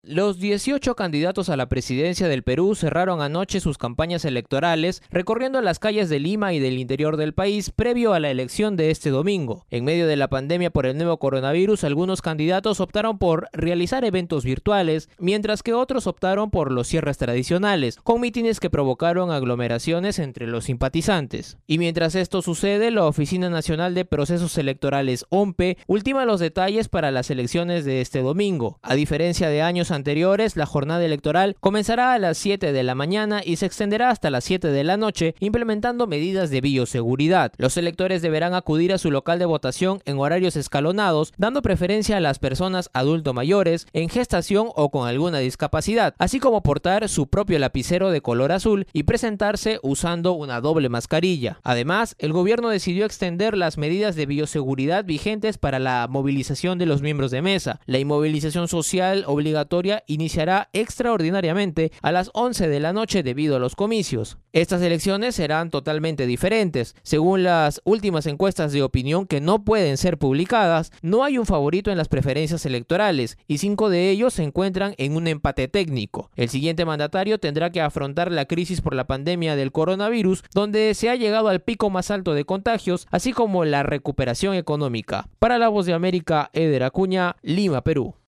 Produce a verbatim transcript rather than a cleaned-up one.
Los dieciocho candidatos a la presidencia del Perú cerraron anoche sus campañas electorales recorriendo las calles de Lima y del interior del país previo a la elección de este domingo. En medio de la pandemia por el nuevo coronavirus, algunos candidatos optaron por realizar eventos virtuales, mientras que otros optaron por los cierres tradicionales, con mítines que provocaron aglomeraciones entre los simpatizantes. Y mientras esto sucede, la Oficina Nacional de Procesos Electorales, O M P E, ultima los detalles para las elecciones de este domingo. A diferencia de años anteriores, la jornada electoral comenzará a las siete de la mañana y se extenderá hasta las siete de la noche, implementando medidas de bioseguridad. Los electores deberán acudir a su local de votación en horarios escalonados, dando preferencia a las personas adulto mayores, en gestación o con alguna discapacidad, así como portar su propio lapicero de color azul y presentarse usando una doble mascarilla. Además, el gobierno decidió extender las medidas de bioseguridad vigentes para la movilización de los miembros de mesa. La inmovilización social obligatoria iniciará extraordinariamente a las once de la noche debido a los comicios. Estas elecciones serán totalmente diferentes. Según las últimas encuestas de opinión que no pueden ser publicadas, no hay un favorito en las preferencias electorales y cinco de ellos se encuentran en un empate técnico. El siguiente mandatario tendrá que afrontar la crisis por la pandemia del coronavirus, donde se ha llegado al pico más alto de contagios, así como la recuperación económica. Para La Voz de América, Eder Acuña, Lima, Perú.